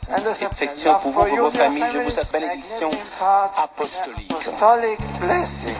Cette section pour vous, pour vos familles, je vous souhaite bénédiction apostolique. Apostolic blessing.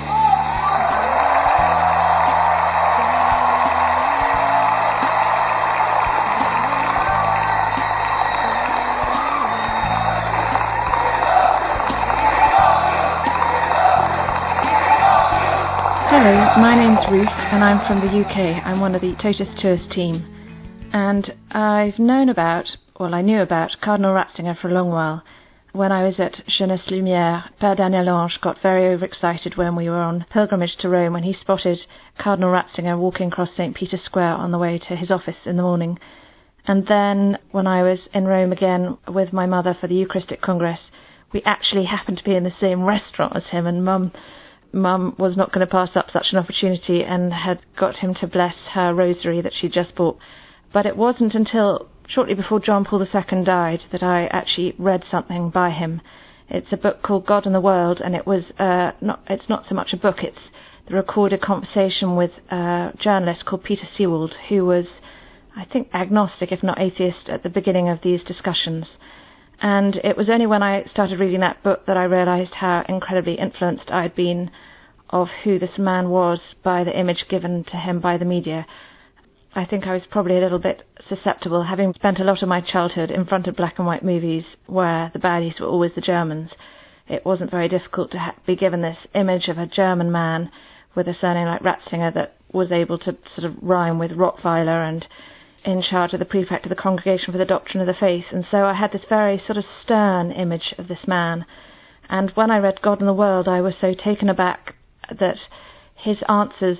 Hello, my name's Ruth and I'm from the UK. I'm one of the Totus Tours team. And I knew about Cardinal Ratzinger for a long while. When I was at Jeunesse Lumière, Père Daniel Ange got very overexcited when we were on pilgrimage to Rome when he spotted Cardinal Ratzinger walking across St. Peter's Square on the way to his office in the morning. And then when I was in Rome again with my mother for the Eucharistic Congress, we actually happened to be in the same restaurant as him, and Mum was not going to pass up such an opportunity and had got him to bless her rosary that she'd just bought. But it wasn't until shortly before John Paul II died that I actually read something by him. It's a book called God and the World, and it's not so much a book, it's the recorded conversation with a journalist called Peter Sewald, who was, I think, agnostic, if not atheist, at the beginning of these discussions. And it was only when I started reading that book that I realised how incredibly influenced I'd been of who this man was by the image given to him by the media. I think I was probably a little bit susceptible, having spent a lot of my childhood in front of black and white movies where the baddies were always the Germans. It wasn't very difficult to be given this image of a German man with a surname like Ratzinger that was able to sort of rhyme with Rottweiler and in charge of the prefect of the Congregation for the Doctrine of the Faith. And so I had this very sort of stern image of this man. And when I read God and the World, I was so taken aback that his answers,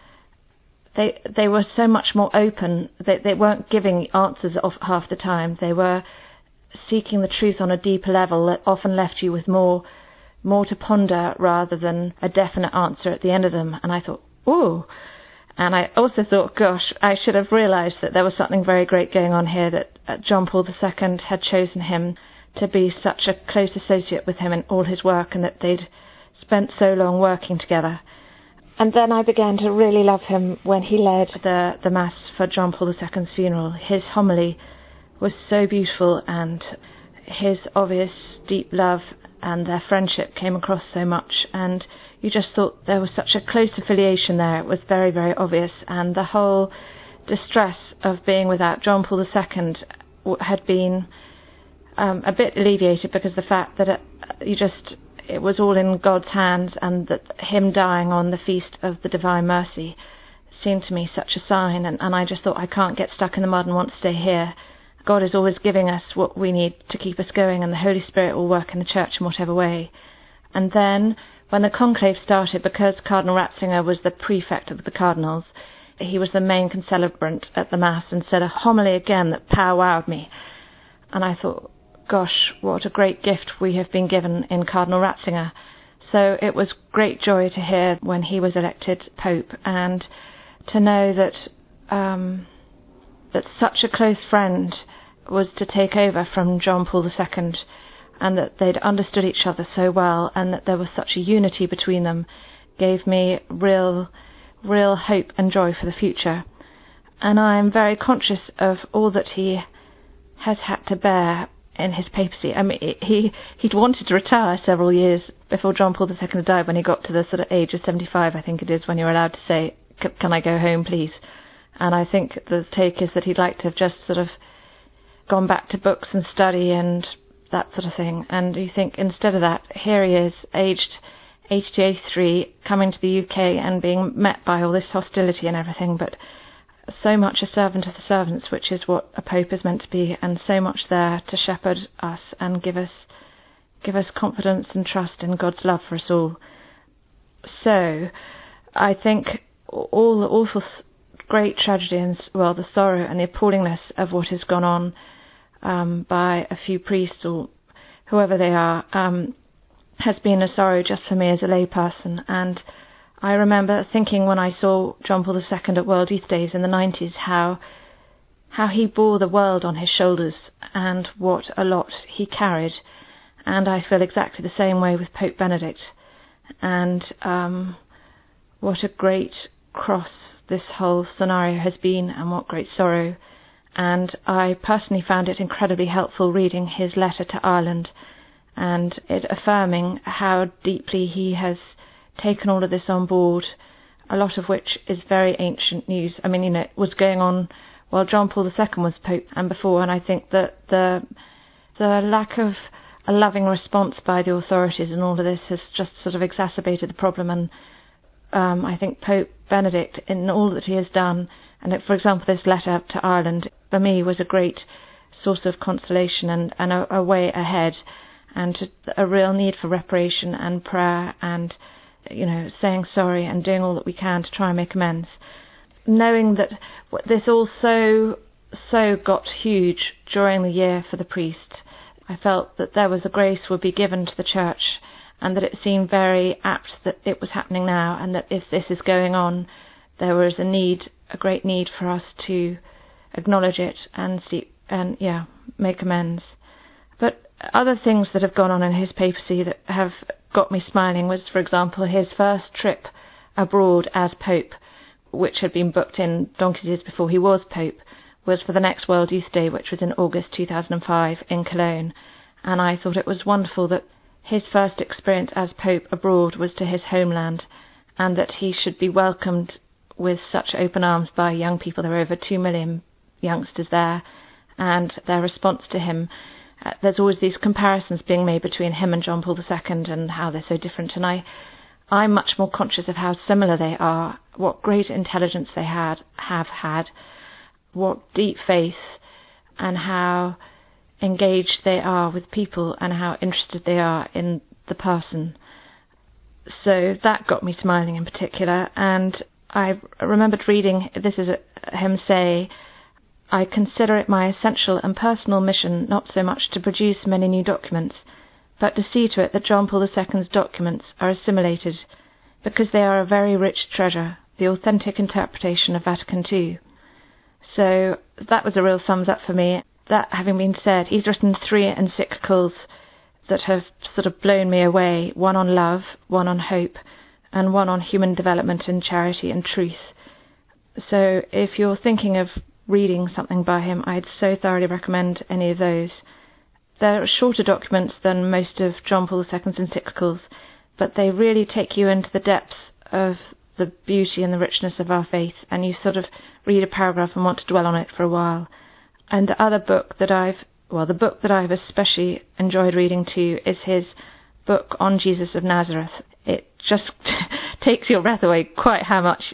they were so much more open. They weren't giving answers off half the time. They were seeking the truth on a deeper level that often left you with more to ponder rather than a definite answer at the end of them. And I thought, ooh. And I also thought, gosh, I should have realised that there was something very great going on here, that John Paul II had chosen him to be such a close associate with him in all his work, and that they'd spent so long working together. And then I began to really love him when he led the Mass for John Paul II's funeral. His homily was so beautiful, and his obvious deep love and their friendship came across so much, and you just thought there was such a close affiliation there. It was very, very obvious, and the whole distress of being without John Paul II had been a bit alleviated because the fact that it was all in God's hands, and that him dying on the feast of the Divine Mercy seemed to me such a sign, and I just thought, I can't get stuck in the mud and want to stay here. God is always giving us what we need to keep us going, and the Holy Spirit will work in the church in whatever way. And then, when the conclave started, because Cardinal Ratzinger was the prefect of the cardinals, he was the main concelebrant at the Mass and said a homily again that pow-wowed me. And I thought, gosh, what a great gift we have been given in Cardinal Ratzinger. So it was great joy to hear when he was elected Pope, and to know that that such a close friend was to take over from John Paul II, and that they'd understood each other so well, and that there was such a unity between them, gave me real hope and joy for the future. And I am very conscious of all that he has had to bear in his papacy. I mean, he'd wanted to retire several years before John Paul II died, when he got to the sort of age of 75, I think it is, when you're allowed to say, can I go home, please? And I think the take is that he'd like to have just sort of gone back to books and study and that sort of thing. And you think, instead of that, here he is, aged 82, 83, coming to the UK and being met by all this hostility and everything, but so much a servant of the servants, which is what a pope is meant to be, and so much there to shepherd us and give us confidence and trust in God's love for us all. So I think all the awful great tragedy and, well, the sorrow and the appallingness of what has gone on by a few priests or whoever they are has been a sorrow just for me as a layperson. And I remember thinking, when I saw John Paul II at World Youth Days in the 90s, how he bore the world on his shoulders and what a lot he carried. And I feel exactly the same way with Pope Benedict. And what a great cross this whole scenario has been, and what great sorrow. and I personally found it incredibly helpful reading his letter to Ireland, and it affirming how deeply he has taken all of this on board, a lot of which is very ancient news. I mean, it was going on while John Paul II was Pope and before, and I think that the lack of a loving response by the authorities and all of this has just sort of exacerbated the problem. And I think Pope Benedict, in all that he has done, and for example this letter to Ireland, for me was a great source of consolation and a way ahead, and a real need for reparation and prayer and, saying sorry and doing all that we can to try and make amends. Knowing that this all so got huge during the year for the priest, I felt that there was a grace would be given to the church, and that it seemed very apt that it was happening now, and that if this is going on, there was a great need for us to acknowledge it and make amends. But other things that have gone on in his papacy that have got me smiling was, for example, his first trip abroad as Pope, which had been booked in donkey's years before he was Pope, was for the next World Youth Day, which was in August 2005 in Cologne. And I thought it was wonderful that his first experience as Pope abroad was to his homeland, and that he should be welcomed with such open arms by young people. There were over 2 million youngsters there, and their response to him, there's always these comparisons being made between him and John Paul II and how they're so different, and I'm much more conscious of how similar they are, what great intelligence they have had, what deep faith, and how engaged they are with people and how interested they are in the person. So that got me smiling in particular, and I remembered reading, this is him say, "I consider it my essential and personal mission not so much to produce many new documents, but to see to it that John Paul II's documents are assimilated, because they are a very rich treasure, the authentic interpretation of Vatican II." So that was a real thumbs up for me. That having been said, he's written 3 encyclicals that have sort of blown me away, one on love, one on hope, and one on human development and charity and truth. So if you're thinking of reading something by him, I'd so thoroughly recommend any of those. They're shorter documents than most of John Paul II's encyclicals, but they really take you into the depths of the beauty and the richness of our faith, and you sort of read a paragraph and want to dwell on it for a while. And the book that I've especially enjoyed reading too is his book on Jesus of Nazareth. It just takes your breath away quite how much,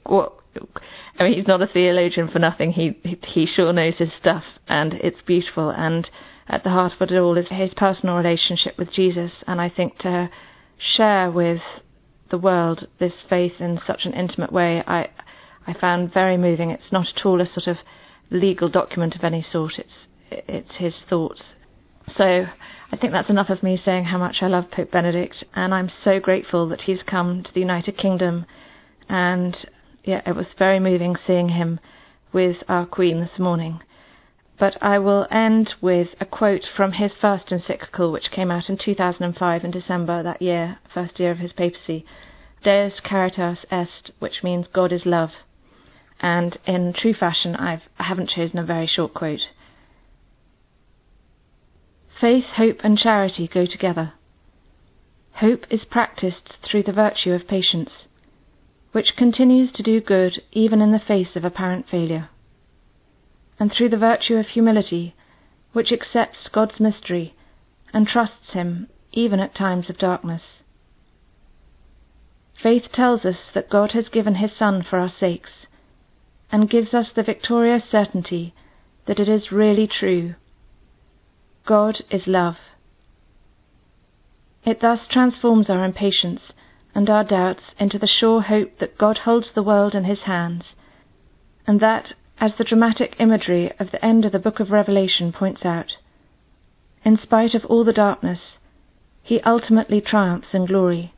he's not a theologian for nothing. He sure knows his stuff, and it's beautiful. And at the heart of it all is his personal relationship with Jesus. And I think to share with the world this faith in such an intimate way, I found very moving. It's not at all a sort of legal document of any sort. It's his thoughts. So I think that's enough of me saying how much I love Pope Benedict, and I'm so grateful that he's come to the United Kingdom. And it was very moving seeing him with our Queen this morning. But I will end with a quote from his first encyclical, which came out in 2005 in December that year, first year of his papacy, Deus Caritas Est, which means God is love. And in true fashion, I haven't chosen a very short quote. Faith, hope and charity go together. Hope is practiced through the virtue of patience, which continues to do good even in the face of apparent failure, and through the virtue of humility, which accepts God's mystery and trusts him even at times of darkness. Faith tells us that God has given his Son for our sakes, and gives us the victorious certainty that it is really true. God is love. It thus transforms our impatience and our doubts into the sure hope that God holds the world in his hands, and that, as the dramatic imagery of the end of the book of Revelation points out, in spite of all the darkness, he ultimately triumphs in glory.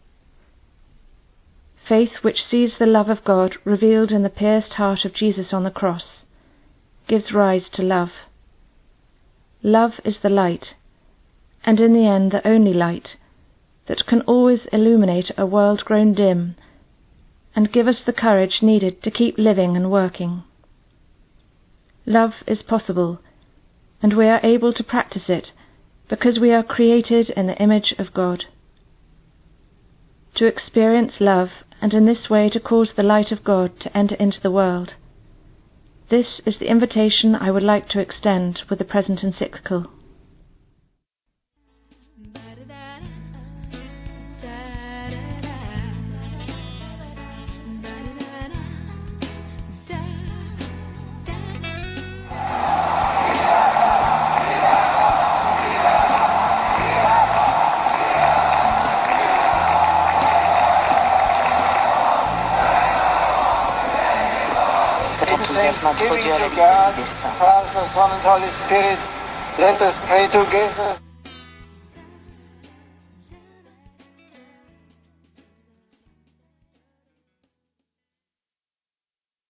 Faith which sees the love of God revealed in the pierced heart of Jesus on the cross gives rise to love. Love is the light, and in the end the only light, that can always illuminate a world grown dim and give us the courage needed to keep living and working. love is possible, and we are able to practice it because we are created in the image of God. To experience love, and in this way to cause the light of God to enter into the world. This is the invitation I would like to extend with the present encyclical. Giving to God, Father, Son, and Holy Spirit, let us pray together.